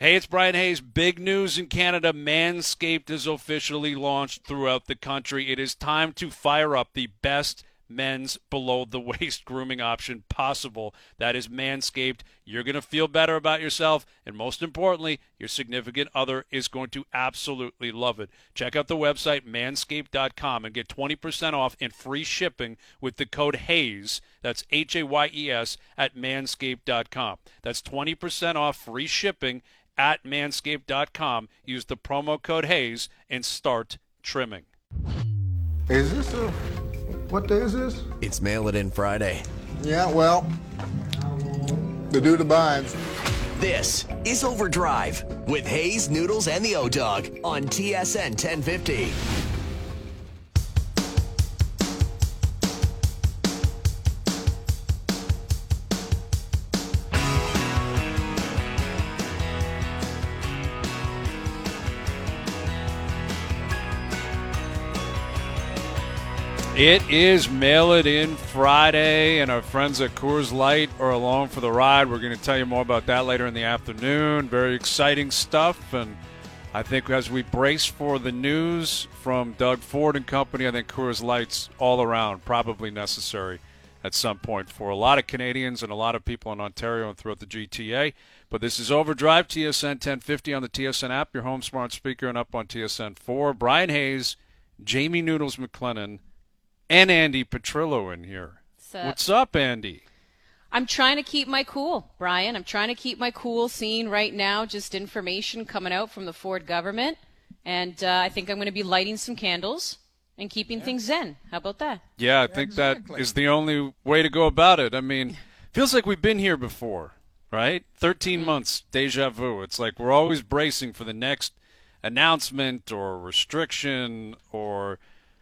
Hey, it's Brian Hayes. Big news in Canada. Manscaped is officially launched throughout the country. It is time to fire up the best men's below-the-waist grooming option possible. That is Manscaped. You're going to feel better about yourself, and most importantly, your significant other is going to absolutely love it. Check out the website, manscaped.com, and get 20% off and free shipping with the code HAYES. That's HAYES at manscaped.com. That's 20% off free shipping at manscaped.com. Use the promo code HAYES and start trimming. Is this what day is this? It's Mail It In Friday. Yeah, well, the dude abides. This is Overdrive with Hayes, Noodles, and the O-Dog on TSN 1050. It is Mail It In Friday, and our friends at Coors Light are along for the ride. We're going to tell you more about that later in the afternoon. Very exciting stuff, and I think as we brace for the news from Doug Ford and company, I think Coors Light's all around probably necessary at some point for a lot of Canadians and a lot of people in Ontario and throughout the GTA. But this is Overdrive, TSN 1050 on the TSN app, your home smart speaker, and up on TSN 4. Brian Hayes, Jamie Noodles McLennan, and Andy Petrillo in here. What's up, Andy? I'm trying to keep my cool, Brian. I'm trying to keep my cool, seeing right now just information coming out from the Ford government. And I think I'm going to be lighting some candles and keeping things zen. How about that? Yeah, I think that is the only way to go about it. I mean, feels like we've been here before, right? 13 months, deja vu. It's like we're always bracing for the next announcement or restriction or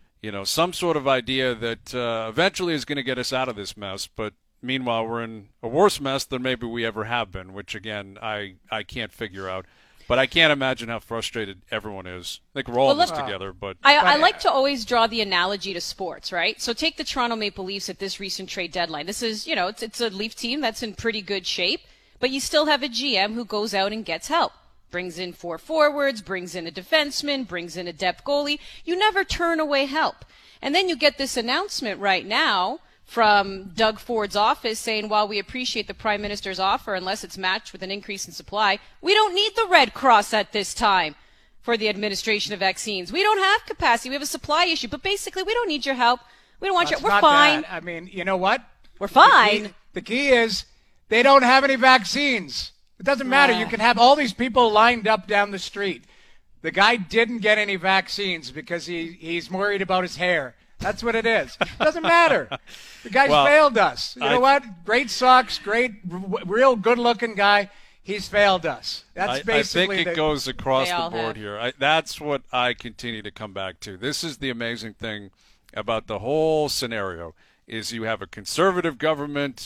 some sort of idea that eventually is going to get us out of this mess. But meanwhile, we're in a worse mess than maybe we ever have been, which, again, I can't figure out. But I can't imagine how frustrated everyone is. I think we're all in this together. But I like to always draw the analogy to sports, right? So take the Toronto Maple Leafs at this recent trade deadline. This is, it's a Leaf team that's in pretty good shape, but you still have a GM who goes out and gets help. Brings in 4 forwards, brings in a defenseman, brings in a depth goalie. You never turn away help. And then you get this announcement right now from Doug Ford's office saying, while we appreciate the Prime Minister's offer, unless it's matched with an increase in supply, we don't need the Red Cross at this time for the administration of vaccines. We don't have capacity. We have a supply issue. But basically, we don't need your help. We don't want your... We're fine. That. I mean, you know what? We're fine. The key is they don't have any vaccines. It doesn't matter. You can have all these people lined up down the street. The guy didn't get any vaccines because he's worried about his hair. That's what it is. It doesn't matter. The guy's failed us. You know what? Great socks, great, real good-looking guy. He's failed us. That's basically. I think it goes across the board here. That's what I continue to come back to. This is the amazing thing about the whole scenario is you have a conservative government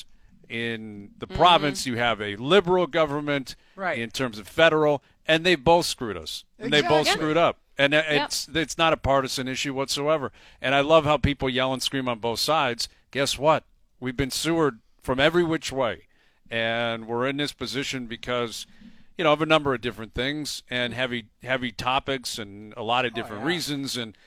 in the province, you have a liberal government in terms of federal, and they both screwed us. And they both screwed up. And it's not a partisan issue whatsoever. And I love how people yell and scream on both sides. Guess what? We've been sewered from every which way. And we're in this position because, of a number of different things and heavy topics and a lot of different reasons. And,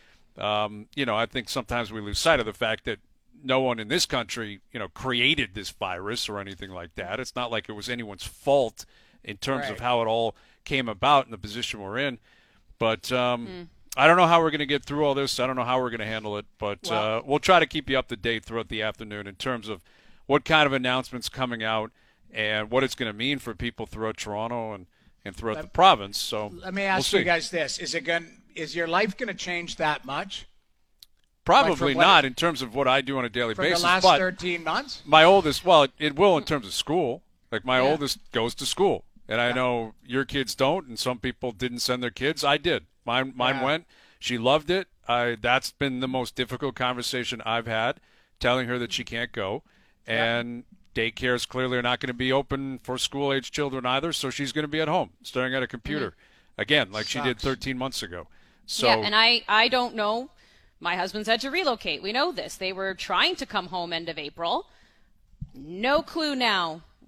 I think sometimes we lose sight of the fact that no one in this country, created this virus or anything like that. It's not like it was anyone's fault in terms of how it all came about in the position we're in. But I don't know how we're going to get through all this. I don't know how we're going to handle it. But we'll try to keep you up to date throughout the afternoon in terms of what kind of announcements coming out and what it's going to mean for people throughout Toronto and throughout the province. So let me ask you guys this: is your life going to change that much? Probably not in terms of what I do on a daily basis. For the last 13 months? My oldest, it will in terms of school. Like my oldest goes to school. And I know your kids don't, and some people didn't send their kids. I did. Mine went. She loved it. That's been the most difficult conversation I've had, telling her that she can't go. And daycares clearly are not going to be open for school-age children either, so she's going to be at home staring at a computer. Again, like she did 13 months ago. So, and I don't know. My husband's had to relocate. We know this. They were trying to come home end of April. No clue now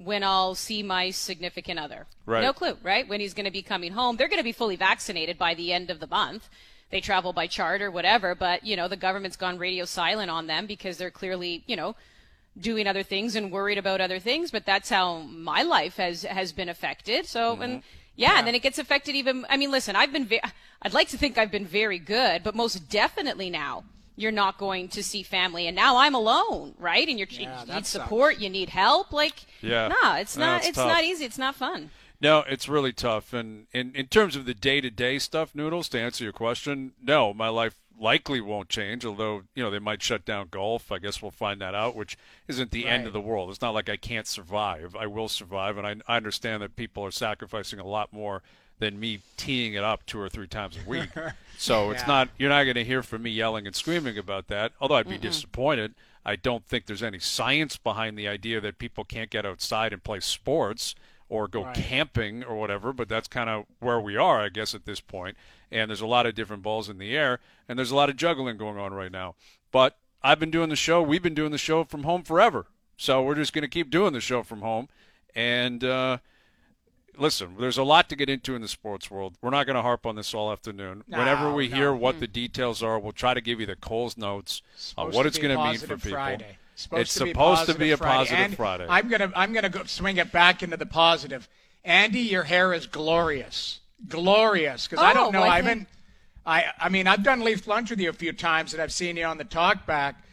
when I'll see my significant other. Right. No clue, right? When he's going to be coming home. They're going to be fully vaccinated by the end of the month. They travel by charter, whatever, but, the government's gone radio silent on them because they're clearly, doing other things and worried about other things. But that's how my life has been affected. So, and then it gets affected even. I mean, listen, I'd like to think I've been very good, but most definitely now you're not going to see family. And now I'm alone, right? And you need support, you need help. It's not easy. It's not fun. No, it's really tough. And in terms of the day-to-day stuff, Noodles, to answer your question, no, my life likely won't change, although, they might shut down golf. I guess we'll find that out, which isn't the end of the world. It's not like I can't survive. I will survive, and I understand that people are sacrificing a lot more than me teeing it up 2 or 3 times a week. So it's not, you're not going to hear from me yelling and screaming about that, although I'd be disappointed. I don't think there's any science behind the idea that people can't get outside and play sports or go camping or whatever, but that's kind of where we are, I guess, at this point. And there's a lot of different balls in the air, and there's a lot of juggling going on right now. But we've been doing the show from home forever. So we're just going to keep doing the show from home. And listen, there's a lot to get into in the sports world. We're not going to harp on this all afternoon. Whenever we hear what the details are, we'll try to give you the Coles notes on what it's going to mean for people. Friday. It's supposed to be a positive and Friday. I'm gonna go swing it back into the positive. Andy, your hair is glorious, because I don't know. I mean, I've done Leaf Lunch with you a few times, and I've seen you on the talk back.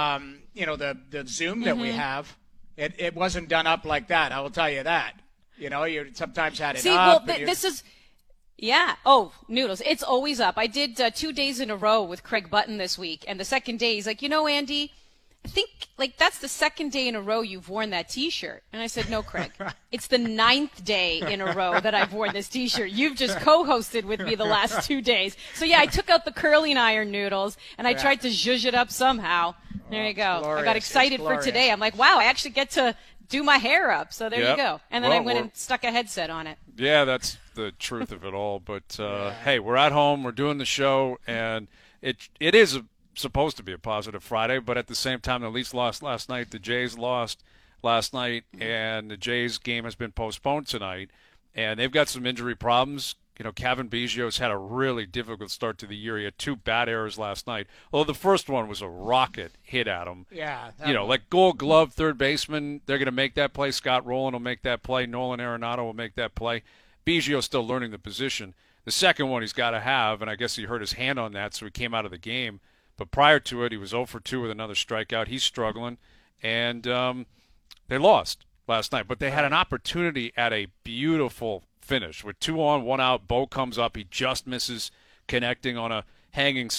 The Zoom that we have, it wasn't done up like that. I will tell you that. You sometimes had it up. This is. Yeah. Oh, Noodles. It's always up. I did 2 days in a row with Craig Button this week, and the second day he's like, Andy, I think that's the second day in a row you've worn that T-shirt. And I said, no, Craig, it's the 9th day in a row that I've worn this T-shirt. You've just co-hosted with me the last 2 days. So, I took out the curling iron, Noodles, and I tried to zhuzh it up somehow. There you go. Glorious. I got excited for today. I'm like, wow, I actually get to do my hair up. So there you go. And then I went and stuck a headset on it. Yeah, that's the truth of it all. But, hey, we're at home. We're doing the show, and it is supposed to be a positive Friday, but at the same time, the Leafs lost last night, the Jays lost last night, and the Jays game has been postponed tonight, and they've got some injury problems. Kevin Biggio's had a really difficult start to the year. He had 2 bad errors last night, although the first one was a rocket hit at him. Yeah. Like Gold Glove, third baseman, they're going to make that play. Scott Rowland will make that play. Nolan Arenado will make that play. Biggio's still learning the position. The second one he's got to have, and I guess he hurt his hand on that, so he came out of the game. But prior to it, he was 0 for 2 with another strikeout. He's struggling, and they lost last night. But they had an opportunity at a beautiful finish with 2 on, 1 out. Bo comes up. He just misses connecting on a hanging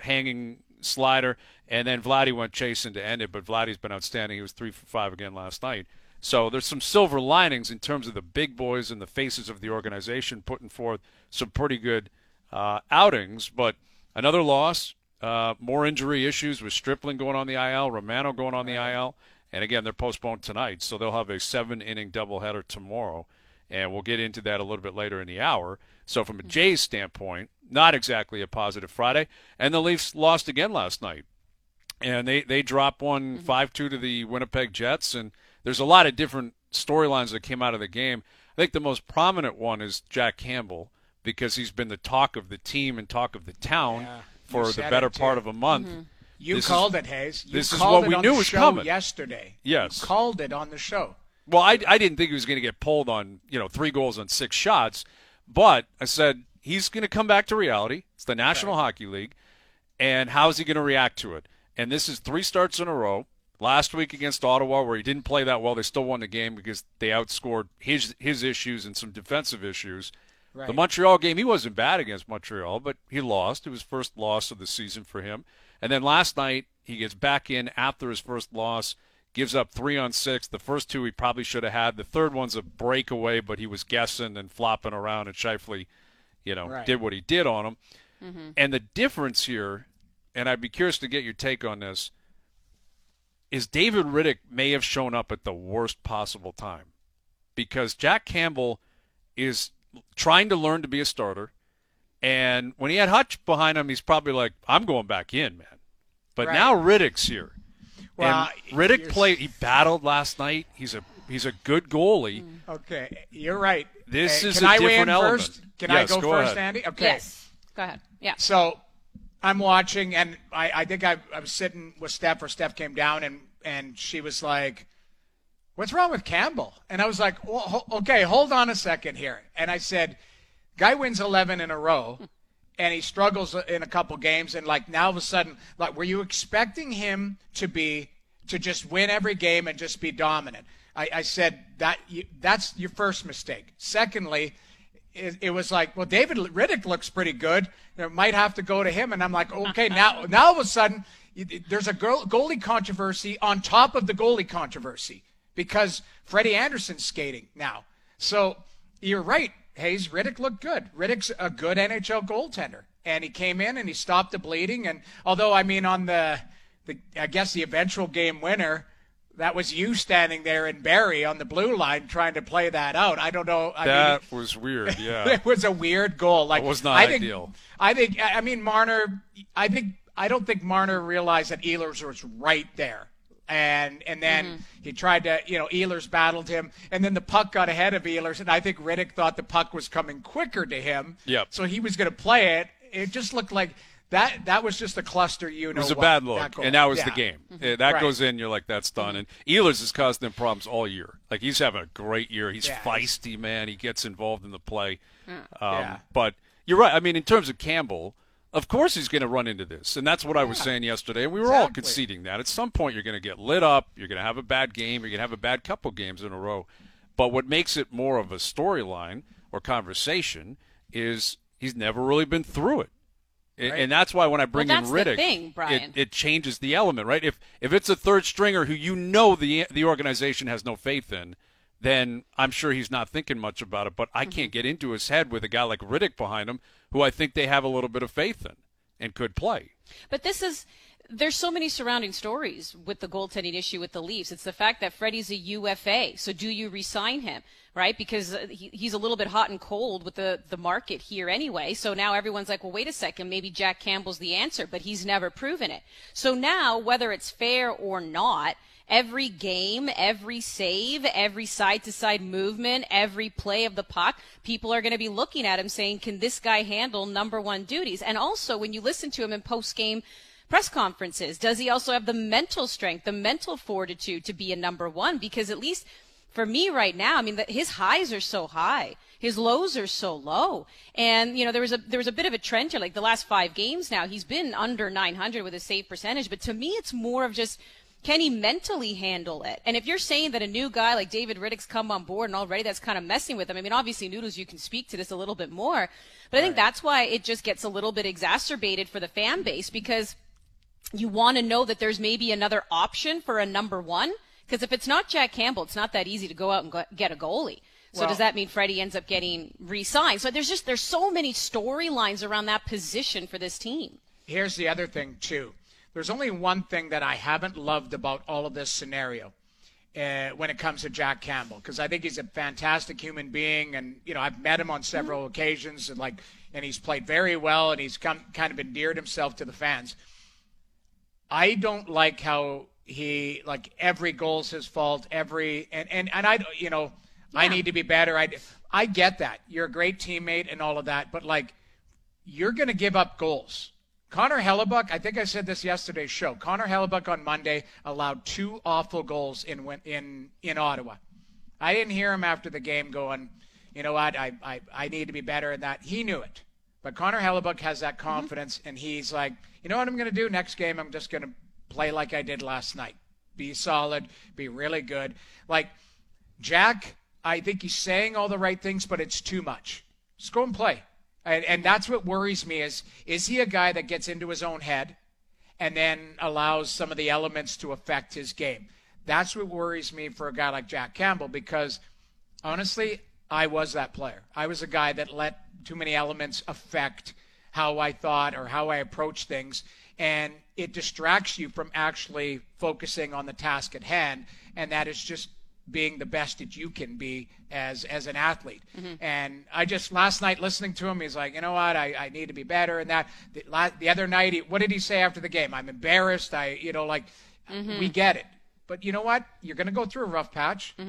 slider, and then Vladdy went chasing to end it. But Vladdy's been outstanding. He was 3 for 5 again last night. So there's some silver linings in terms of the big boys and the faces of the organization putting forth some pretty good outings. But another loss. More injury issues with Stripling going on the IL, Romano going on the IL, and again, they're postponed tonight, so they'll have a 7-inning doubleheader tomorrow, and we'll get into that a little bit later in the hour. So from a Jays standpoint, not exactly a positive Friday, and the Leafs lost again last night, and they dropped one 5-2 to the Winnipeg Jets, and there's a lot of different storylines that came out of the game. I think the most prominent one is Jack Campbell, because he's been the talk of the team and talk of the town for the better part of a month. You called it, Hayes. This is what we knew was coming yesterday. Yes. You called it on the show. Well, I didn't think he was going to get pulled on 3 goals on 6 shots, but I said he's going to come back to reality. It's the National Hockey League, and how is he going to react to it? And this is 3 starts in a row. Last week against Ottawa, where he didn't play that well, they still won the game because they outscored his issues and some defensive issues. Right. The Montreal game, he wasn't bad against Montreal, but he lost. It was first loss of the season for him. And then last night, he gets back in after his first loss, gives up 3 on 6. The first 2 he probably should have had. The third one's a breakaway, but he was guessing and flopping around, and Scheifele, did what he did on him. Mm-hmm. And the difference here, and I'd be curious to get your take on this, is David Rittich may have shown up at the worst possible time, because Jack Campbell is trying to learn to be a starter, and when he had Hutch behind him, he's probably like, I'm going back in, man. But now Rittich's here. Well, and Rittich played. He battled last night. He's a He's a good goalie. Okay, you're right. This is can a I different element. First? Can Yes, I go first, ahead. Andy? Okay. Yes. Go ahead. Yeah. So I'm watching, and I think I was sitting with Steph, or Steph came down, and she was like, "What's wrong with Campbell?" And I was like, well, "Okay, hold on a second here." And I said, "Guy wins 11 in a row, and he struggles in a couple games, and like now all of a sudden, like, were you expecting him to just win every game and just be dominant?" I said that's your first mistake. Secondly, it was like, well, David Riddick looks pretty good. It might have to go to him. And I'm like, okay, now all of a sudden, there's a goalie controversy on top of the goalie controversy because Freddie Anderson's skating now. So you're right, Hayes. Riddick looked good. Riddick's a good NHL goaltender. And he came in and he stopped the bleeding. And although, I mean, on I guess the eventual game winner, that was you standing there in Barrie on the blue line trying to play that out. I don't know. That was weird, yeah. It was a weird goal. Like, it was not ideal. I mean, Marner, I don't think Marner realized that Ehlers was right there. And then he tried to, Ehlers battled him, and then the puck got ahead of Ehlers, and I think Riddick thought the puck was coming quicker to him. Yep. So he was going to play it. It just looked like that was just a cluster, It was a bad look, and that was the game. That Right. goes in, you're like, that's done. And Ehlers has caused them problems all year. Like, he's having a great year. He's feisty, man. He gets involved in the play. But you're right. I mean, in terms of Campbell, of course he's going to run into this. And that's what I was saying yesterday. And we were all conceding that. At some point, you're going to get lit up. You're going to have a bad game. You're going to have a bad couple games in a row. But what makes it more of a storyline or conversation is he's never really been through it. Right. And that's why when I bring in Riddick, the thing, Brian. It changes the element, right? If it's a third stringer who the organization has no faith in, then I'm sure he's not thinking much about it. But I can't get into his head with a guy like Riddick behind him, who I think they have a little bit of faith in and could play. But there's so many surrounding stories with the goaltending issue with the Leafs. It's the fact that Freddie's a UFA. So do you re-sign him, right? Because he's a little bit hot and cold with the market here anyway. So now everyone's like, well, wait a second, maybe Jack Campbell's the answer, but he's never proven it. So now, whether it's fair or not, every game, every save, every side-to-side movement, every play of the puck, people are going to be looking at him saying, can this guy handle number one duties? And also, when you listen to him in post-game press conferences, does he also have the mental strength, the mental fortitude to be a number one? Because at least for me right now, I mean, his highs are so high, his lows are so low. And, there was a bit of a trend here, like the last 5 games now, he's been under 900 with his save percentage. But to me, it's more of just, can he mentally handle it? And if you're saying that a new guy like David Riddick's come on board and already that's kind of messing with him, I mean, obviously, Noodles, you can speak to this a little bit more. But I think that's why it just gets a little bit exacerbated for the fan base, because you want to know that there's maybe another option for a number one. Because if it's not Jack Campbell, it's not that easy to go out and get a goalie. So does that mean Freddie ends up getting re-signed? So there's so many storylines around that position for this team. Here's the other thing, too. There's only one thing that I haven't loved about all of this scenario when it comes to Jack Campbell, because I think he's a fantastic human being, and I've met him on several occasions, and he's played very well, and he's kind of endeared himself to the fans. I don't like how he, like, every goal's his fault, and I need to be better. I get that. You're a great teammate and all of that, but you're going to give up goals. Connor Hellebuck, I think I said this yesterday's show. Connor Hellebuck on Monday allowed 2 awful goals in Ottawa. I didn't hear him after the game going, you know what, I need to be better at that. He knew it. But Connor Hellebuck has that confidence, and he's like, you know what I'm going to do next game? I'm just going to play like I did last night. Be solid, be really good. Like, Jack, I think he's saying all the right things, but it's too much. Just go and play. And that's what worries me is he a guy that gets into his own head and then allows some of the elements to affect his game? That's what worries me for a guy like Jack Campbell, because, honestly, I was that player. I was a guy that let too many elements affect how I thought or how I approached things, and it distracts you from actually focusing on the task at hand, and that is just being the best that you can be as an athlete. And I just, last night listening to him, he's like, you know what, I need to be better. And that the other night, what did he say after the game? I'm embarrassed. We get it. But you know what? You're going to go through a rough patch.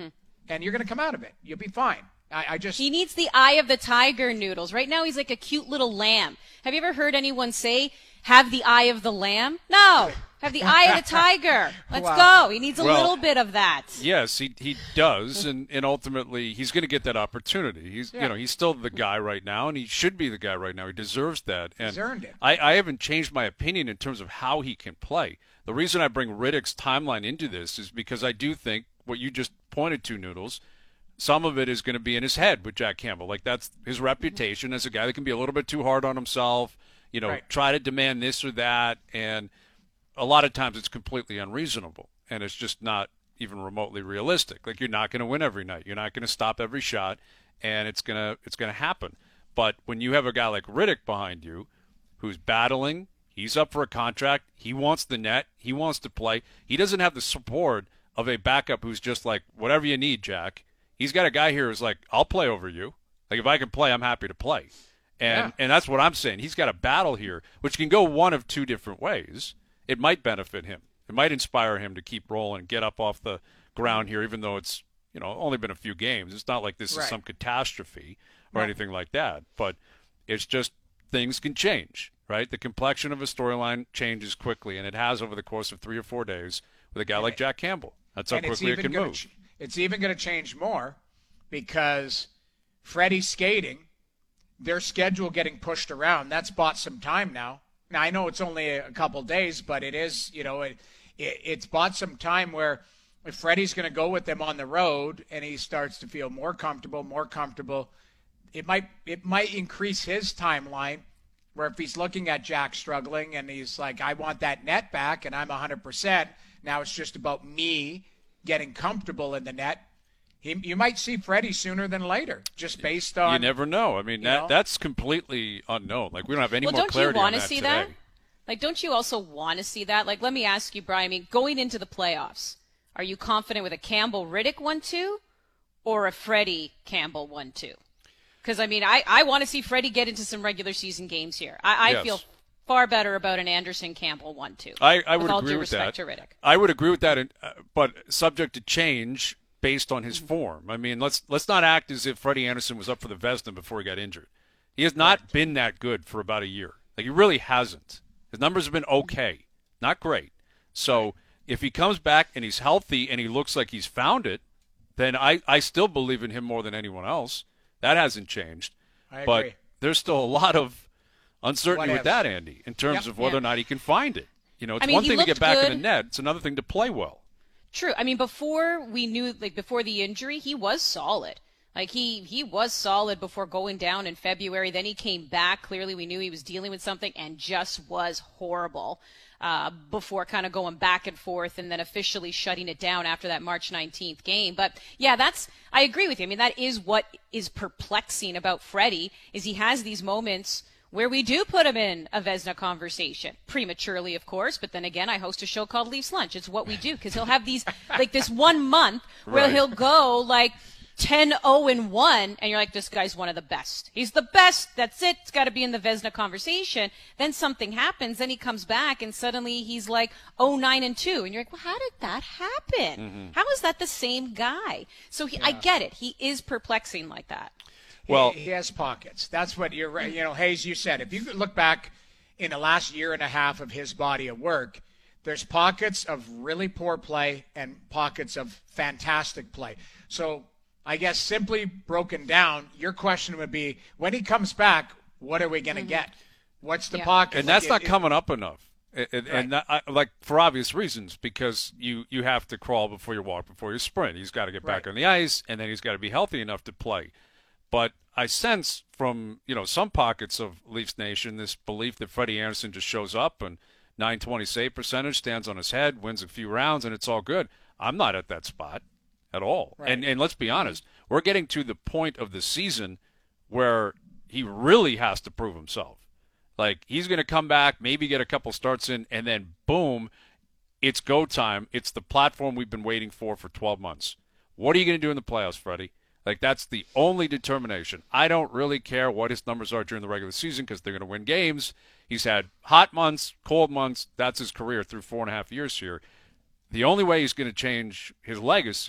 and you're going to come out of it. You'll be fine. He needs the eye of the tiger, Noodles. Right now he's like a cute little lamb. Have you ever heard anyone say, have the eye of the lamb? No. Have the eye of the tiger. Let's go. He needs a little bit of that. Yes, he does, and ultimately he's going to get that opportunity. He's still the guy right now, and he should be the guy right now. He deserves that. And he's earned it. I haven't changed my opinion in terms of how he can play. The reason I bring Riddick's timeline into this is because I do think what you just pointed to, Noodles, some of it is going to be in his head with Jack Campbell. Like, that's his reputation as a guy that can be a little bit too hard on himself, try to demand this or that, and a lot of times it's completely unreasonable, and it's just not even remotely realistic. Like, you're not going to win every night. You're not going to stop every shot, and it's going to happen. But when you have a guy like Riddick behind you who's battling, he's up for a contract, he wants the net, he wants to play. He doesn't have the support of a backup who's just like, whatever you need, Jack. He's got a guy here who's like, I'll play over you. Like, if I can play, I'm happy to play. And that's what I'm saying. He's got a battle here, which can go one of two different ways. It might benefit him. It might inspire him to keep rolling, get up off the ground here, even though it's only been a few games. It's not like this is some catastrophe or anything like that. But it's just things can change, right? The complexion of a storyline changes quickly, and it has over the course of 3 or 4 days with a guy like Jack Campbell. That's how quickly it can move. It's even going to change more because Freddie's skating, their schedule getting pushed around, that's bought some time now. Now, I know it's only a couple days, but it is, it's bought some time where if Freddie's going to go with them on the road and he starts to feel more comfortable, it might increase his timeline where if he's looking at Jack struggling and he's like, I want that net back and I'm 100%, now it's just about me getting comfortable in the net. You might see Freddie sooner than later, just based on. You never know. I mean, that's completely unknown. Like, we don't have any more clarity on that today. That? Like, don't you also want to see that? Like, let me ask you, Brian. I mean, going into the playoffs, are you confident with a Campbell-Riddick 1-2 or a Freddie Campbell 1-2? Because, I mean, I want to see Freddie get into some regular season games here. I feel far better about an Anderson-Campbell 1-2. I would agree with that. I would agree with that, but subject to change based on his form. I mean, let's not act as if Freddie Anderson was up for the Vezina before he got injured. He has not been that good for about a year. Like, he really hasn't. His numbers have been okay, not great. So if he comes back and he's healthy and he looks like he's found it, then I still believe in him more than anyone else. That hasn't changed. I agree. But there's still a lot of uncertainty with that, Andy, in terms of whether or not he can find it. It's one thing to get back in the net. It's another thing to play well. True. I mean, before the injury, he was solid. Like, he was solid before going down in February. Then he came back. Clearly, we knew he was dealing with something and just was horrible before kind of going back and forth and then officially shutting it down after that March 19th game. But, yeah, I agree with you. I mean, that is what is perplexing about Freddie is he has these moments where we do put him in a Vezina conversation, prematurely, of course, but then again, I host a show called Leafs Lunch. It's what we do, because he'll have these, like this 1 month where he'll go like 10-0-1, and you're like, this guy's one of the best. He's the best. That's it. It's got to be in the Vezina conversation. Then something happens, then he comes back, and suddenly he's like 0-9-2, and you're like, well, how did that happen? Mm-hmm. How is that the same guy? So I get it. He is perplexing like that. Well, he has pockets. That's what you're, Hayes, you said. If you look back in the last year and a half of his body of work, there's pockets of really poor play and pockets of fantastic play. So I guess simply broken down, your question would be, when he comes back, what are we going to get? What's the pocket? And that's not coming up enough. And like, for obvious reasons, because you have to crawl before you walk, before you sprint. He's got to get back on the ice, and then he's got to be healthy enough to play. But I sense from, some pockets of Leafs Nation this belief that Freddie Anderson just shows up and .920 save percentage, stands on his head, wins a few rounds, and it's all good. I'm not at that spot at all. Right. And let's be honest, we're getting to the point of the season where he really has to prove himself. Like, he's going to come back, maybe get a couple starts in, and then boom, it's go time. It's the platform we've been waiting for 12 months. What are you going to do in the playoffs, Freddie? Like, that's the only determination. I don't really care what his numbers are during the regular season because they're going to win games. He's had hot months, cold months. That's his career through 4.5 years here. The only way he's going to change his legacy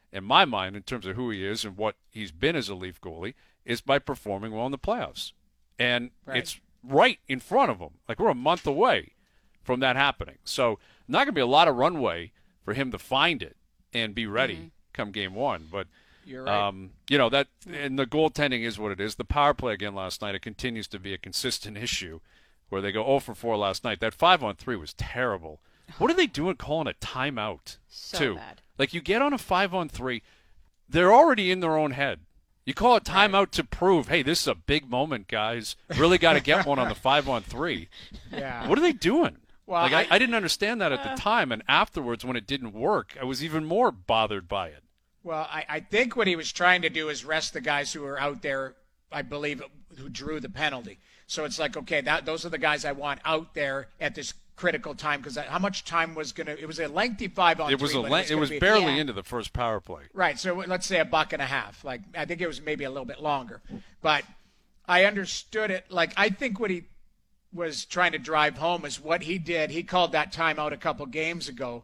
in my mind, in terms of who he is and what he's been as a Leaf goalie, is by performing well in the playoffs. And it's right in front of him. Like, we're a month away from that happening. So not going to be a lot of runway for him to find it and be ready come game one. But, you're right. That, and the goaltending is what it is. The power play again last night, it continues to be a consistent issue where they go 0 for 4 last night. That 5-on-3 was terrible. What are they doing calling a timeout, so bad. Like, you get on a 5-on-3, they're already in their own head. You call a timeout to prove, hey, this is a big moment, guys. Really got to get one on the 5-on-3. Yeah. What are they doing? Well, I didn't understand that at the time, and afterwards when it didn't work, I was even more bothered by it. Well, I think what he was trying to do is rest the guys who were out there, I believe, who drew the penalty. So it's like, okay, those are the guys I want out there at this critical time, because how much time was going to – it was a lengthy 5-on-3. It was barely into the first power play. Right, so let's say $1.50. Like, I think it was maybe a little bit longer. But I understood it. Like, I think what he was trying to drive home is what he did. He called that timeout a couple games ago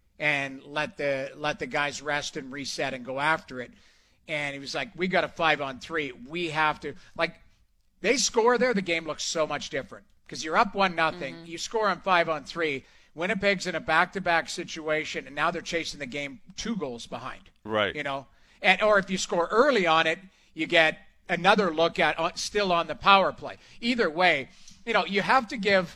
and let the guys rest and reset and go after it. And he was like, we got a 5-on-3. We have to – like, they score there, the game looks so much different. Because you're up 1-0, you score on 5-on-3. Winnipeg's in a back-to-back situation, and now they're chasing the game 2 goals behind. Right. Or if you score early on it, you get another look at still on the power play. Either way, you have to give.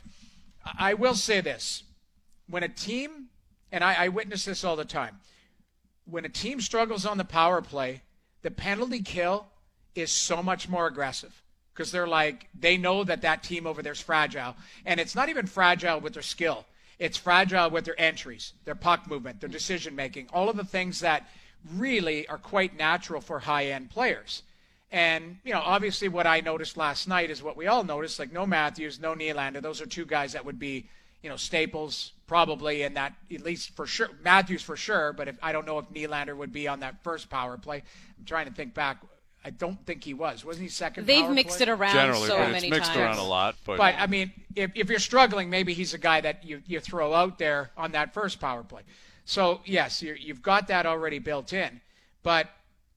I will say this: when a team, and I witness this all the time, when a team struggles on the power play, the penalty kill is so much more aggressive. Because they know that team over there is fragile. And it's not even fragile with their skill. It's fragile with their entries, their puck movement, their decision-making, all of the things that really are quite natural for high-end players. And, obviously what I noticed last night is what we all noticed, like no Matthews, no Nylander. Those are 2 guys that would be, staples probably in that, at least for sure. Matthews for sure, but I don't know if Nylander would be on that first power play. I'm trying to think back. I don't think he was. Wasn't he second They've power mixed play? it around Generally, so but many it's mixed times. around a lot. But I mean, if you're struggling, maybe he's a guy that you throw out there on that first power play. So, yes, you've got that already built in. But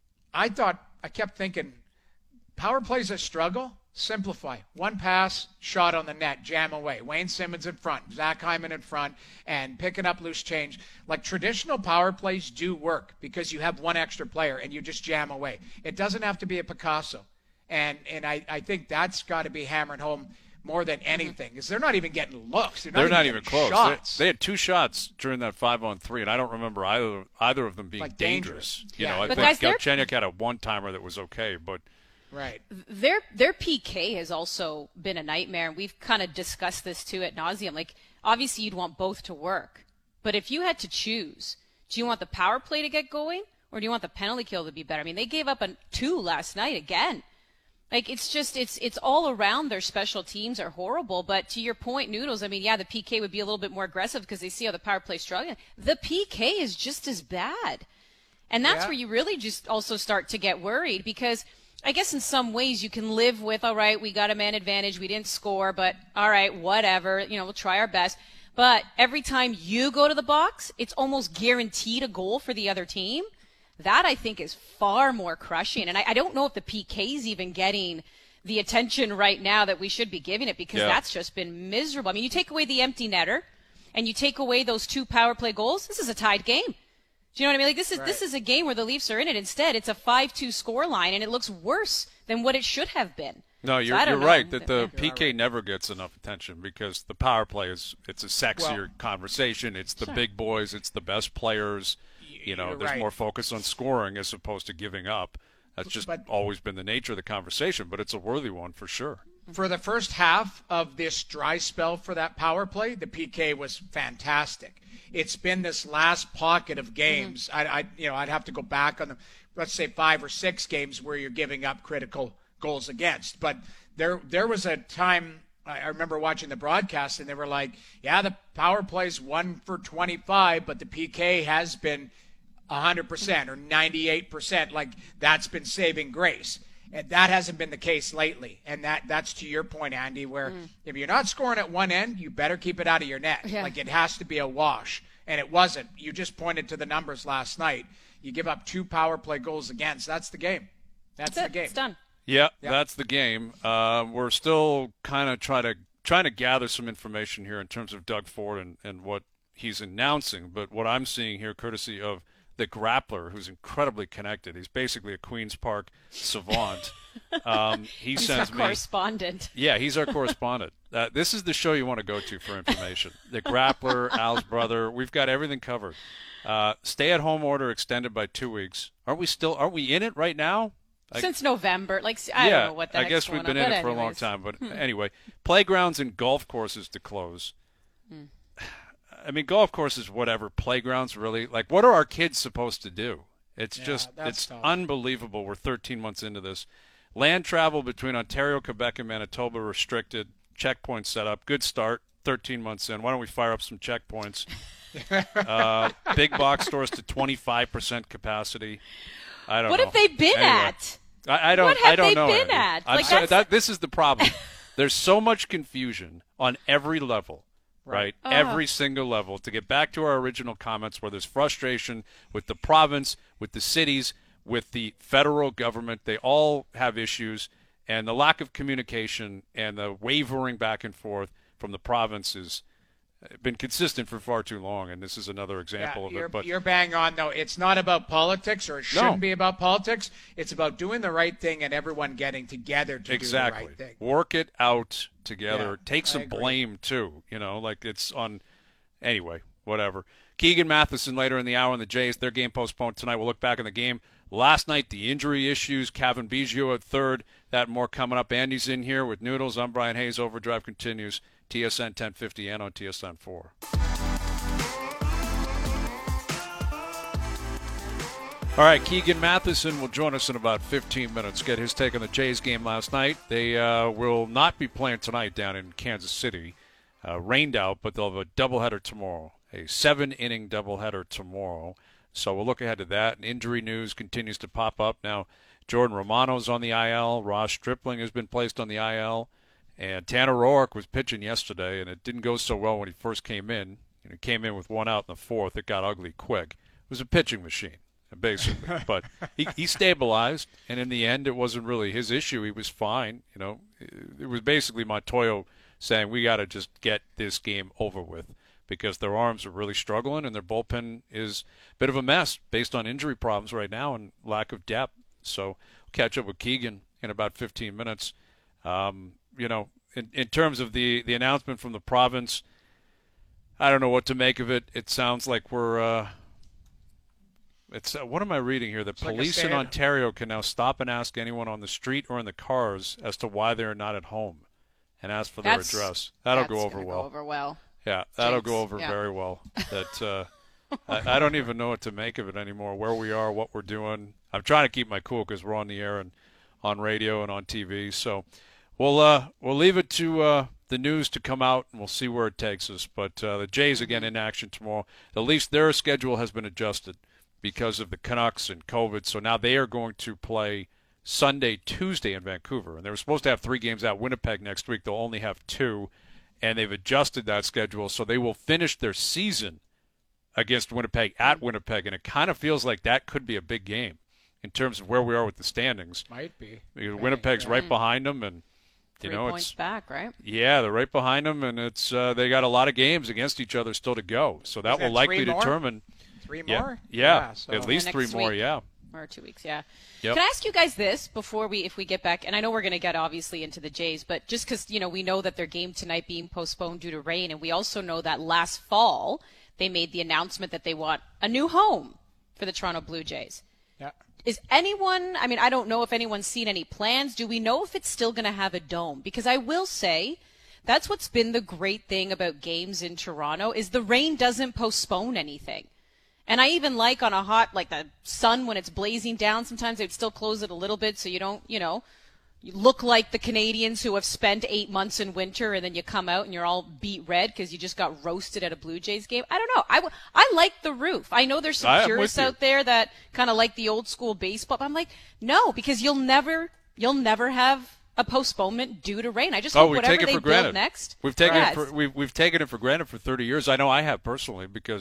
I kept thinking, power plays that struggle, simplify. 1 pass, shot on the net, jam away. Wayne Simmons in front, Zach Hyman in front, and picking up loose change. Like, traditional power plays do work because you have 1 extra player and you just jam away. It doesn't have to be a Picasso. And I think that's got to be hammered home more than anything, because they're not even getting looks. They're not even close. Shots. They had 2 shots during that 5-on-3, and I don't remember either of them being dangerous. Yeah. I think Galchenyuk had a one-timer that was okay, but right. Their PK has also been a nightmare, and we've kind of discussed this too ad nauseum. Like, obviously you'd want both to work, but if you had to choose, do you want the power play to get going, or do you want the penalty kill to be better? I mean, they gave up 2 last night again. Like, it's just, it's all around. Their special teams are horrible. But to your point, Noodles, I mean, yeah, the PK would be a little bit more aggressive because they see how the power play is struggling. The PK is just as bad. And that's where you really just also start to get worried, because I guess in some ways you can live with, all right, we got a man advantage, we didn't score, but all right, whatever, we'll try our best. But every time you go to the box, it's almost guaranteed a goal for the other team. That, I think, is far more crushing. And I don't know if the PK is even getting the attention right now that we should be giving it, because that's just been miserable. I mean, you take away the empty netter and you take away those 2 power play goals, this is a tied game. Do you know what I mean? Like, this is a game where the Leafs are in it. Instead, it's a 5-2 score line, and it looks worse than what it should have been. No, you're right that the PK never gets enough attention, because the power play it's a sexier conversation. It's the big boys. It's the best players. There's more focus on scoring as opposed to giving up. That's just always been the nature of the conversation, but it's a worthy one for sure. For the first half of this dry spell for that power play, the PK was fantastic. It's been this last pocket of games. I'd have to go back on let's say 5 or 6 games where you're giving up critical goals against. But there was a time I remember watching the broadcast, and they were like, yeah, the power play's 1 for 25, but the PK has been 100% or 98%. Like, that's been saving grace. And that hasn't been the case lately. And that's to your point, Andy, where if you're not scoring at one end, you better keep it out of your net. Yeah. Like, it has to be a wash. and it wasn't. You just pointed to the numbers last night. You give up 2 power play goals against. That's the game. That's the game. It's done. Yeah, that's the game. We're still kind of trying to gather some information here in terms of Doug Ford and what he's announcing. But what I'm seeing here, courtesy of the Grappler, who's incredibly connected. He's basically a Queen's Park savant. He's our correspondent. Yeah, he's our correspondent. This is the show you want to go to for information. The Grappler, Al's brother. We've got everything covered. Stay-at-home order extended by 2 weeks. Aren't we in it right now? Since November. I don't know what the I heck's guess going we've been on, in it for a long time. But anyway, playgrounds and golf courses to close. I mean, golf courses, whatever. Playgrounds, really. Like, what are our kids supposed to do? It's tough. Unbelievable. We're 13 months into this. Land travel between Ontario, Quebec, and Manitoba restricted. Checkpoints set up. Good start. 13 months in. Why don't we fire up some checkpoints? Big box stores to 25% capacity. I don't know. What have they been at? I don't know. What have they been at? This is the problem. There's so much confusion on every level. Right? Every single level. To get back to our original comments where there's frustration with the province, with the cities, with the federal government. They all have issues. And the lack of communication and the wavering back and forth from the province has been consistent for far too long. And this is another example of it. But you're bang on, though. It's not about politics, or it shouldn't be about politics. It's about doing the right thing and everyone getting together to do the right thing. Work it out together. Take some blame, too. It's on – anyway, whatever. Keegan Matheson later in the hour on the Jays. Their game postponed tonight. We'll look back on the game. Last night, the injury issues. Kevin Biggio at third. That and more coming up. Andy's in here with Noodles. I'm Brian Hayes. Overdrive continues. TSN 1050 and on TSN 4. All right, Keegan Matheson will join us in about 15 minutes. Get his take on the Jays game last night. They will not be playing tonight down in Kansas City. Rained out, but they'll have a doubleheader tomorrow, a 7-inning doubleheader tomorrow. So we'll look ahead to that. And injury news continues to pop up. Now, Jordan Romano's on the IL. Ross Stripling has been placed on the IL. And Tanner Roark was pitching yesterday, and it didn't go so well when he first came in. He came in with 1 out in the 4th. It got ugly quick. It was a pitching machine, basically. But he stabilized, and in the end, it wasn't really his issue. He was fine. It was basically Montoyo saying, we got to just get this game over with because their arms are really struggling, and their bullpen is a bit of a mess based on injury problems right now and lack of depth. So we'll catch up with Keegan in about 15 minutes. In terms of the announcement from the province, I don't know what to make of it. It sounds like we're what am I reading here? The police in Ontario can now stop and ask anyone on the street or in the cars as to why they are not at home and ask for their address. That'll go over well. Yeah, that'll go over very well. That I don't even know what to make of it anymore, where we are, what we're doing. I'm trying to keep my cool because we're on the air and on radio and on TV. So we'll leave it to the news to come out, and we'll see where it takes us. But the Jays, again, in action tomorrow. At least their schedule has been adjusted because of the Canucks and COVID. So now they are going to play Sunday, Tuesday in Vancouver. And they were supposed to have 3 games at Winnipeg next week. They'll only have 2. And they've adjusted that schedule. So they will finish their season against Winnipeg at Winnipeg. And it kind of feels like that could be a big game in terms of where we are with the standings. Might be. Because Winnipeg's right behind them. And 3 points back, right? Yeah, they're right behind them, and it's they got a lot of games against each other still to go. So that will likely determine 3 more. Yeah, so at least 3 more. Yeah, or 2 weeks. Yeah. Yep. Can I ask you guys this before if we get back? And I know we're going to get obviously into the Jays, but just because we know that their game tonight being postponed due to rain, and we also know that last fall they made the announcement that they want a new home for the Toronto Blue Jays. Yeah. Is anyone, I don't know if anyone's seen any plans. Do we know if it's still going to have a dome? Because I will say that's what's been the great thing about games in Toronto is the rain doesn't postpone anything. And I even like on a hot, like the sun when it's blazing down, sometimes they'd still close it a little bit so you don't, you look like the Canadians who have spent 8 months in winter and then you come out and you're all beat red because you just got roasted at a Blue Jays game. I don't know. I like the roof. I know there's some purists out there that kind of like the old school baseball. But I'm like, no, because you'll never have a postponement due to rain. I just hope whatever they build next. We've taken it for granted for 30 years. I know I have personally because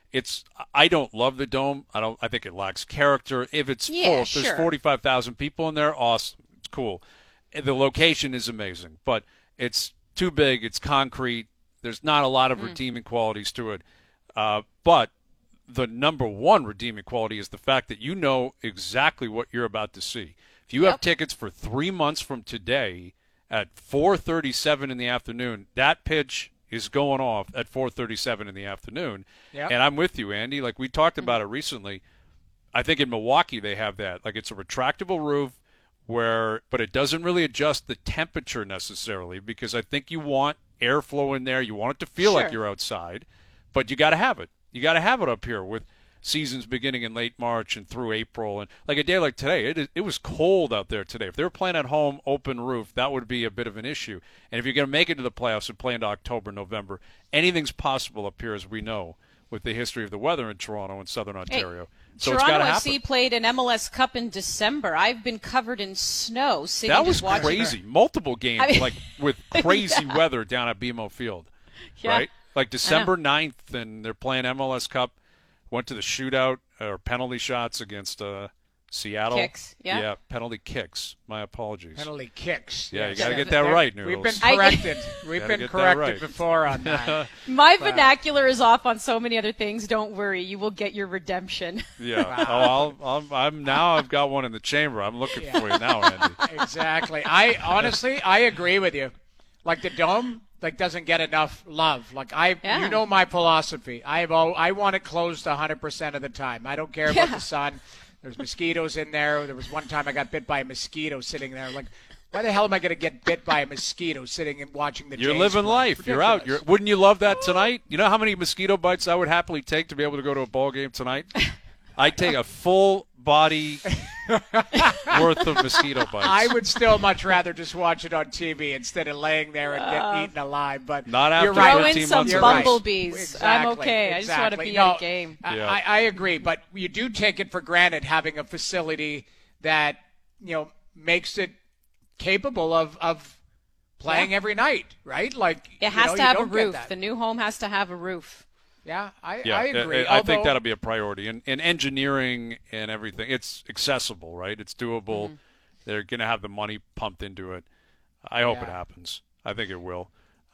I don't love the Dome. I think it lacks character. If it's full, if there's 45,000 people in there, awesome. It's cool. The location is amazing, but it's too big. It's concrete. There's not a lot of redeeming qualities to it. But the number one redeeming quality is the fact that you know exactly what you're about to see. If you have tickets for 3 months from today at 4:37 in the afternoon, that pitch is going off at 4:37 in the afternoon. Yep. And I'm with you, Andy. Like we talked about it recently. I think in Milwaukee they have that. Like it's a retractable roof but it doesn't really adjust the temperature necessarily because I think you want airflow in there. You want it to feel like you're outside, but you got to have it. You got to have it up here with seasons beginning in late March and through April. And like a day like today, it was cold out there today. If they were playing at home, open roof, that would be a bit of an issue. And if you're going to make it to the playoffs and play into October, November, anything's possible up here, as we know, with the history of the weather in Toronto and Southern Ontario. So Toronto it's got to FC happen. played an MLS Cup in December. I've been covered in snow sitting That was just watching crazy. Multiple games, like with crazy weather down at BMO Field, right? Like December 9th, and they're playing MLS Cup. Went to the shootout or penalty shots against Seattle. Kicks, yeah, penalty kicks. My apologies. Penalty kicks. Yeah, you got to get that right, Noodles. We've been corrected. We've Gotta been get that corrected right. before on that. My vernacular is off on so many other things. Don't worry, you will get your redemption. Yeah. Oh, I've got one in the chamber. I'm looking for you now, Andy. Exactly. I agree with you. Like the Dome, doesn't get enough love. You know my philosophy. I want it closed 100% of the time. I don't care about the sun. There's mosquitoes in there. There was one time I got bit by a mosquito sitting there. Like, why the hell am I going to get bit by a mosquito sitting and watching the? You're Jays living play? life. Ridiculous. You're out. Wouldn't you love that tonight? You know how many mosquito bites I would happily take to be able to go to a ball game tonight? I'd take a full body worth of mosquito bites. I would still much rather just watch it on TV instead of laying there and get eaten alive. But not after you're right. Throw in 13 some months of bumblebees. Exactly, I'm okay. I just want to be at a game. I agree, but you do take it for granted having a facility that makes it capable of playing every night, right? Like it has to have a roof. The new home has to have a roof. Yeah, I agree. I think that'll be a priority. And engineering and everything, it's accessible, right? It's doable. Mm-hmm. They're going to have the money pumped into it. I hope it happens. I think it will.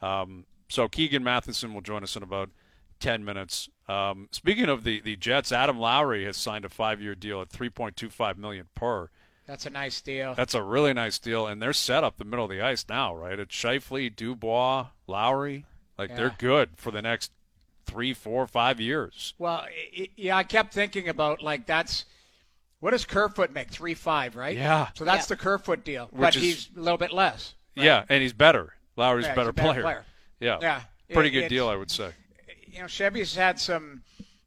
So Keegan Matheson will join us in about 10 minutes. Speaking of the Jets, Adam Lowry has signed a 5-year deal at $3.25 million per. That's a nice deal. That's a really nice deal, and they're set up the middle of the ice now, right? It's Scheifele, Dubois, Lowry. They're good for the next 3, 4, 5 years. Well, I kept thinking about that's what does Kerfoot make? 3.5, right? Yeah. So that's the Kerfoot deal, but he's a little bit less. Right? Yeah, and he's better. Lowry's a better player. Yeah. Yeah. Pretty good deal, I would say. Chevy's had some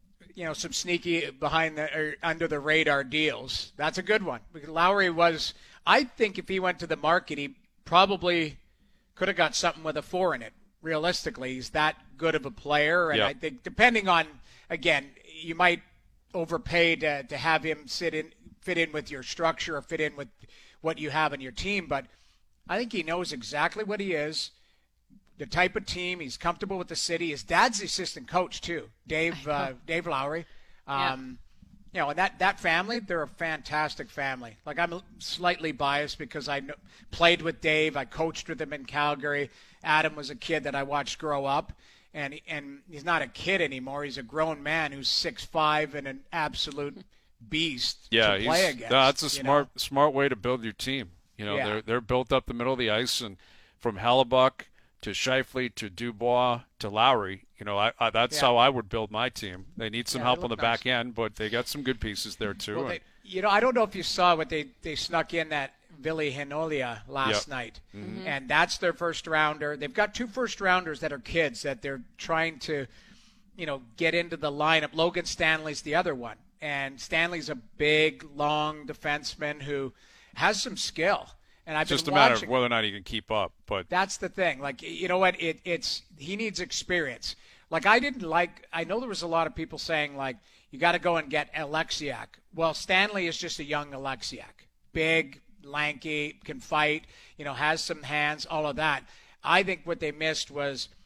sneaky under the radar deals. That's a good one. Lowry I think if he went to the market, he probably could have got something with a 4 in it. Realistically, he's that good of a player, and I think depending on, again, you might overpay to have him fit in with your structure or fit in with what you have in your team, but I think he knows exactly what he is, the type of team. He's comfortable with the city. His dad's the assistant coach too, Dave Lowry. And that family, they're a fantastic family. I'm slightly biased because I played with Dave. I coached with him in Calgary. Adam was a kid that I watched grow up, and he's not a kid anymore. He's a grown man who's 6'5" and an absolute beast to play against. That's a smart way to build your team. They're built up the middle of the ice, and from Hellebuck to Scheifele to Dubois to Lowry, that's how I would build my team. They need some help on the back end, but they got some good pieces there too. Well, I don't know if you saw what they snuck in that Ville Heinola last night, and that's their first rounder. They've got 2 first rounders that are kids that they're trying to, get into the lineup. Logan Stanley's the other one, and Stanley's a big, long defenseman who has some skill. And I've just been a matter watching. of whether or not he can keep up. But that's the thing. You know what? He needs experience. I know there was a lot of people saying you got to go and get Alexiak. Well, Stanley is just a young Alexiak, big, lanky, can fight, has some hands, all of that. I think what they missed was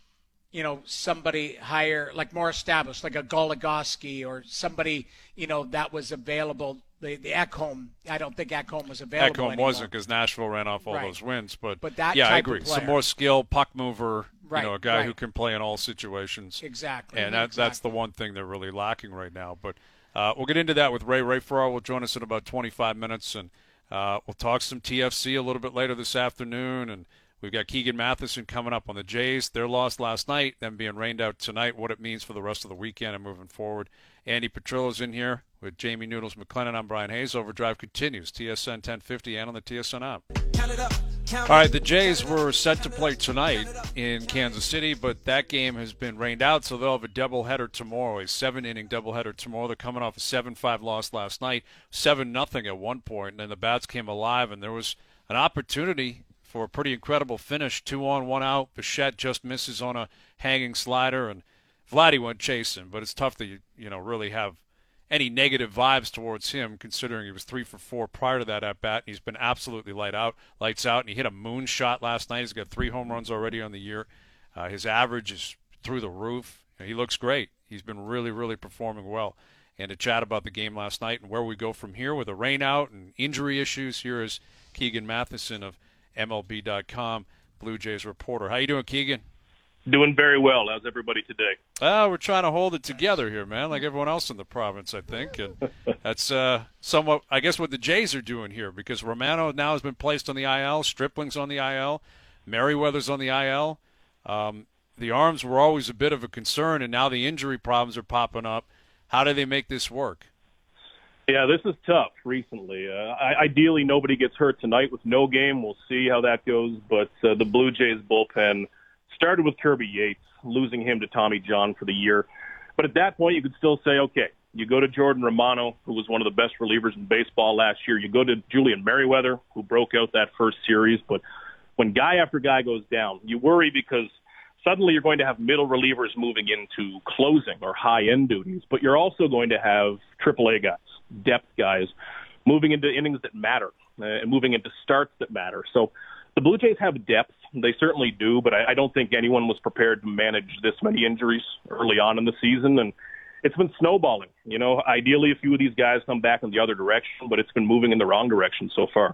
somebody higher, like more established, like a Goligoski or somebody, that was available. The Ekholm, I don't think Ekholm was available Ekholm anymore. wasn't because Nashville ran off all those wins. But that yeah, I type agree. of player. Some more skill, puck mover, a guy right. who can play in all situations. Exactly. And that's the one thing they're really lacking right now. But we'll get into that with Ray. Ray Ferraro will join us in about 25 minutes, and we'll talk some TFC a little bit later this afternoon. And we've got Keegan Matheson coming up on the Jays. Their loss last night, them being rained out tonight, what it means for the rest of the weekend and moving forward. Andy Petrillo's in here with Jamie Noodles McLennan. I'm Brian Hayes. Overdrive continues, TSN 1050 and on the TSN app. All right, the Jays were set to play tonight in Kansas City, but that game has been rained out, so they'll have a doubleheader tomorrow, a 7-inning doubleheader tomorrow. They're coming off a 7-5 loss last night, 7-0 at one point, and then the bats came alive, and there was an opportunity for a pretty incredible finish, 2 on, 1 out. Bichette just misses on a hanging slider, and Vladdy went chasing, but it's tough to really have any negative vibes towards him, considering he was 3 for 4 prior to that at bat. He's been absolutely lights out, and he hit a moonshot last night. He's got 3 home runs already on the year. His average is through the roof. He looks great. He's been really, really performing well. And to chat about the game last night and where we go from here with a rain out and injury issues, here is Keegan Matheson of MLB.com, Blue Jays reporter. How you doing, Keegan? Doing very well. How's everybody today? We're trying to hold it together here, man, like everyone else in the province, I think. And that's somewhat, I guess, what the Jays are doing here, because Romano now has been placed on the IL, Stripling's on the IL, Merriweather's on the IL. The arms were always a bit of a concern, and now the injury problems are popping up. How do they make this work? Yeah, this is tough recently. Ideally, nobody gets hurt tonight with no game. We'll see how that goes. But the Blue Jays bullpen started with Kirby Yates, losing him to Tommy John for the year. But at that point, you could still say, okay, you go to Jordan Romano, who was one of the best relievers in baseball last year. You go to Julian Merriweather, who broke out that first series. But when guy after guy goes down, you worry because suddenly you're going to have middle relievers moving into closing or high-end duties. But you're also going to have AAA guys, depth guys, moving into innings that matter and moving into starts that matter. So the Blue Jays have depth. They certainly do, but I don't think anyone was prepared to manage this many injuries early on in the season, and it's been snowballing. Ideally, a few of these guys come back in the other direction, but it's been moving in the wrong direction so far.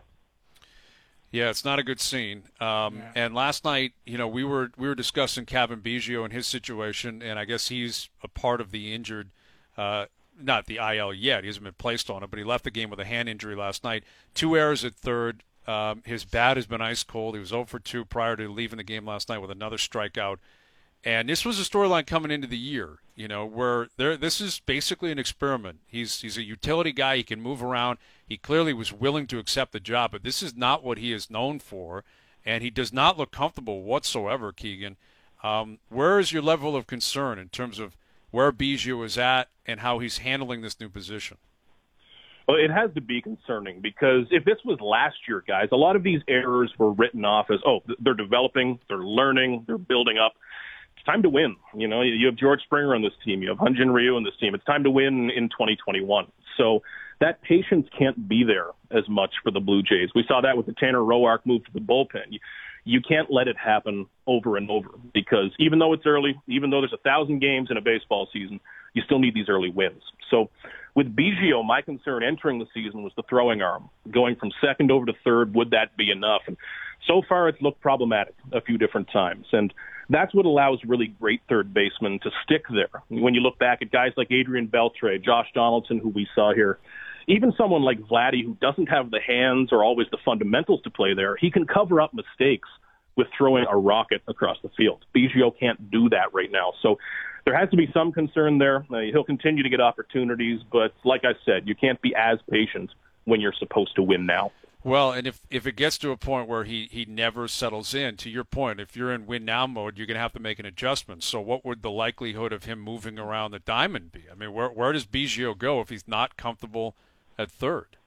Yeah, it's not a good scene. And last night, we were discussing Cavan Biggio and his situation, and I guess he's a part of the injured, not the IL yet. He hasn't been placed on it, but he left the game with a hand injury last night. 2 errors at third. His bat has been ice cold. He was 0 for 2 prior to leaving the game last night with another strikeout. And this was a storyline coming into the year, where this is basically an experiment. He's a utility guy. He can move around. He clearly was willing to accept the job, but this is not what he is known for, and he does not look comfortable whatsoever, Keegan. Where is your level of concern in terms of where Biggio is at and how he's handling this new position? Well, it has to be concerning because if this was last year, guys, a lot of these errors were written off as, they're developing, they're learning, they're building up. It's time to win. You have George Springer on this team. You have Hyun-Jin Ryu on this team. It's time to win in 2021. So that patience can't be there as much for the Blue Jays. We saw that with the Tanner Roark move to the bullpen. You can't let it happen over and over because even though it's early, even though there's 1,000 games in a baseball season, you still need these early wins. So with Biggio, my concern entering the season was the throwing arm. Going from second over to third, would that be enough? And so far, it's looked problematic a few different times. And that's what allows really great third basemen to stick there. When you look back at guys like Adrian Beltre, Josh Donaldson, who we saw here, even someone like Vladdy, who doesn't have the hands or always the fundamentals to play there, he can cover up mistakes with throwing a rocket across the field. Biggio can't do that right now. So there has to be some concern there. He'll continue to get opportunities, but like I said, you can't be as patient when you're supposed to win now. Well, and if it gets to a point where he never settles in, to your point, if you're in win now mode, you're going to have to make an adjustment. So what would the likelihood of him moving around the diamond be? I mean, where does Biggio go if he's not comfortable at third?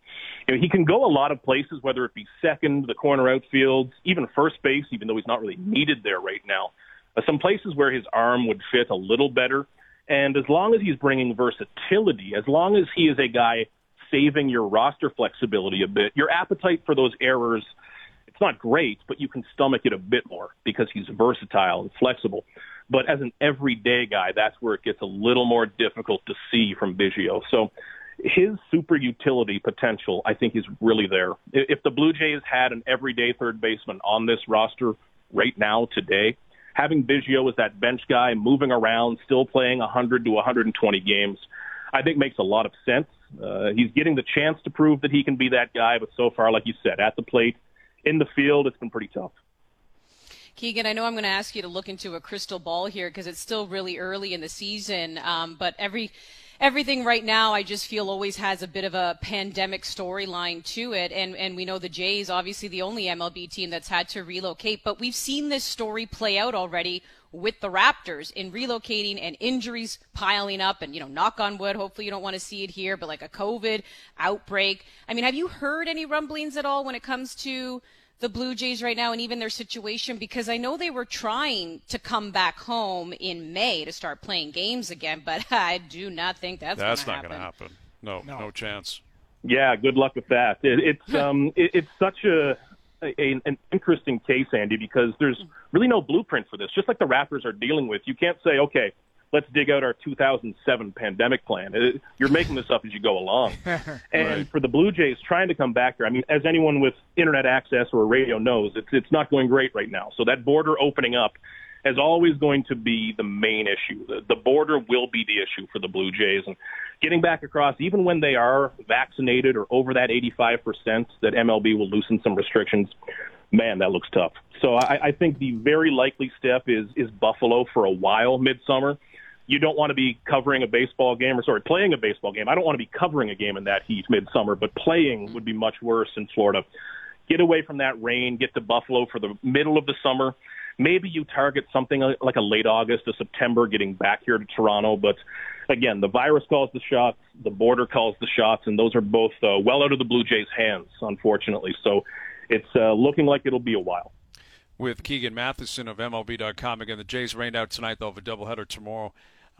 He can go a lot of places, whether it be second, the corner outfield, even first base, even though he's not really needed there right now. Some places where his arm would fit a little better. And as long as he's bringing versatility, as long as he is a guy saving your roster flexibility a bit, your appetite for those errors, it's not great, but you can stomach it a bit more because he's versatile and flexible. But as an everyday guy, that's where it gets a little more difficult to see from Biggio. So his super utility potential, I think, is really there. If the Blue Jays had an everyday third baseman on this roster right now, today, having Biggio as that bench guy moving around, still playing 100 to 120 games, I think makes a lot of sense. He's getting the chance to prove that he can be that guy, but so far, like you said, at the plate, in the field, it's been pretty tough. Keegan, I know I'm going to ask you to look into a crystal ball here because it's still really early in the season, but everything right now I just feel always has a bit of a pandemic storyline to it, and we know the Jays, obviously the only MLB team that's had to relocate, but we've seen this story play out already with the Raptors in relocating and injuries piling up, and knock on wood, hopefully you don't want to see it here, but like a COVID outbreak. I mean, have you heard any rumblings at all when it comes to the Blue Jays right now and even their situation? Because I know they were trying to come back home in May to start playing games again, but I do not think that's going to happen. That's not going to happen. No chance. Yeah, good luck with that. It's such an interesting case, Andy, because there's really no blueprint for this. Just like the Raptors are dealing with, you can't say, okay, let's dig out our 2007 pandemic plan. You're making this up as you go along. And right. For the Blue Jays trying to come back here, I mean, as anyone with internet access or radio knows, it's not going great right now. So that border opening up is always going to be the main issue. The border will be the issue for the Blue Jays. And getting back across, even when they are vaccinated or over that 85% that MLB will loosen some restrictions, man, that looks tough. So I think the very likely step is Buffalo for a while midsummer. You don't want to be covering a baseball game, playing a baseball game. I don't want to be covering a game in that heat midsummer, but playing would be much worse in Florida. Get away from that rain, get to Buffalo for the middle of the summer. Maybe you target something like a late August or September getting back here to Toronto. But again, the virus calls the shots, the border calls the shots, and those are both well out of the Blue Jays' hands, unfortunately. So it's looking like it'll be a while. With Keegan Matheson of MLB.com. Again, the Jays rained out tonight. They'll have a doubleheader tomorrow.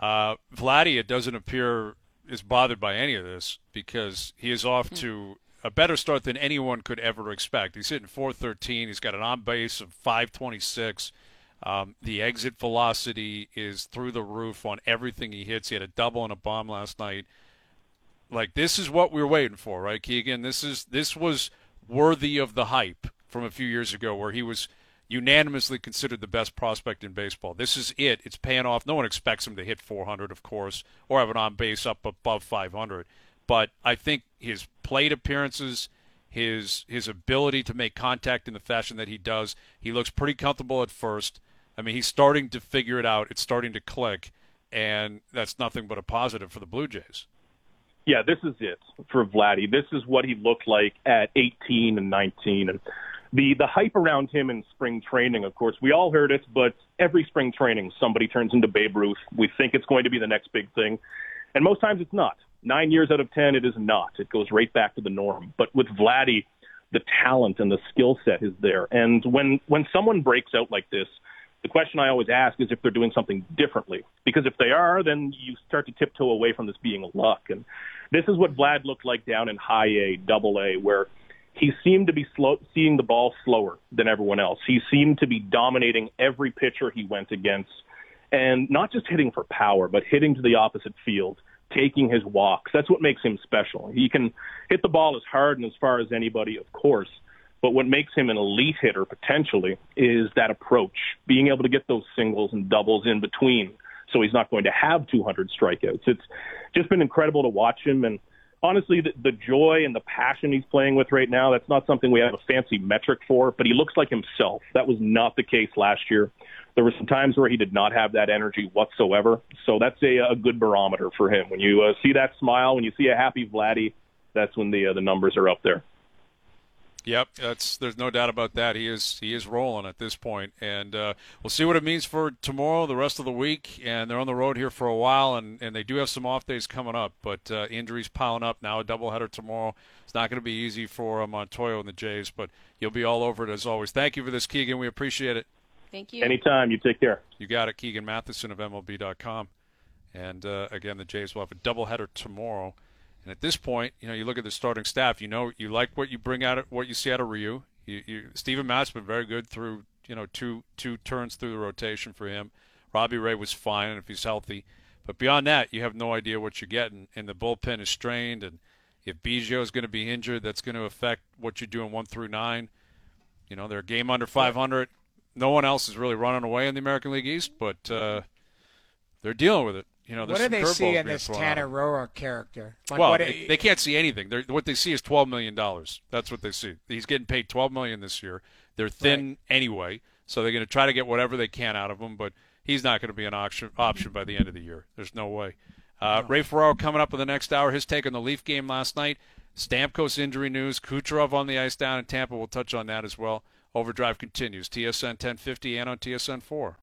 Vladdy, it doesn't appear, is bothered by any of this because he is off to a better start than anyone could ever expect. He's hitting .413. He's got an on-base of .526. The exit velocity is through the roof on everything he hits. He had a double and a bomb last night. Like, this is what we were waiting for, right, Keegan? This was worthy of the hype from a few years ago where he was unanimously considered the best prospect in baseball. This is it. It's paying off. No one expects him to hit 400, of course, or have an on-base up above 500. But I think his plate appearances, his ability to make contact in the fashion that he does, he looks pretty comfortable at first. I mean, he's starting to figure it out. It's starting to click, and that's nothing but a positive for the Blue Jays. Yeah, this is it for Vladdy. This is what he looked like at 18 and 19. And the hype around him in spring training, of course, we all heard it, but every spring training somebody turns into Babe Ruth. We think it's going to be the next big thing, and most times it's not. 9 years out of 10, it is not. It goes right back to the norm. But with Vladdy, the talent and the skill set is there. And when someone breaks out like this, the question I always ask is if they're doing something differently. Because if they are, then you start to tiptoe away from this being luck. And this is what Vlad looked like down in high A, double A, where he seemed to be seeing the ball slower than everyone else. He seemed to be dominating every pitcher he went against. And not just hitting for power, but hitting to the opposite field, taking his walks. That's what makes him special. He can hit the ball as hard and as far as anybody, of course. But what makes him an elite hitter, potentially, is that approach, being able to get those singles and doubles in between so he's not going to have 200 strikeouts. It's just been incredible to watch him. And honestly, the joy and the passion he's playing with right now, that's not something we have a fancy metric for, but he looks like himself. That was not the case last year. There were some times where he did not have that energy whatsoever. So that's a good barometer for him. When you see that smile, when you see a happy Vladdy, that's when the numbers are up there. Yep, there's no doubt about that. He is rolling at this point, and we'll see what it means for tomorrow, the rest of the week, and they're on the road here for a while, and they do have some off days coming up, but injuries piling up now. A doubleheader tomorrow. It's not going to be easy for Montoyo and the Jays, but you'll be all over it as always. Thank you for this, Keegan. We appreciate it. Thank you. Anytime. You take care. You got it, Keegan Matheson of MLB.com, and again, the Jays will have a doubleheader tomorrow. And at this point, you look at the starting staff. You like what you bring out, what you see out of Ryu. Steven Matt's been very good through, two turns through the rotation for him. Robbie Ray was fine if he's healthy. But beyond that, you have no idea what you're getting. And the bullpen is strained. And if Biggio is going to be injured, that's going to affect what you're doing 1 through 9. You know, they're a game under 500. No one else is really running away in the American League East, but they're dealing with it. You know, what do they see in this Tanner Roark character? Like, well, they can't see anything. What they see is $12 million. That's what they see. He's getting paid $12 million this year. They're thin anyway, so they're going to try to get whatever they can out of him, but he's not going to be an option by the end of the year. There's no way. Ray Ferraro coming up in the next hour. His take on the Leaf game last night. Stamkos injury news. Kucherov on the ice down in Tampa. We'll touch on that as well. Overdrive continues. TSN 1050 and on TSN 4.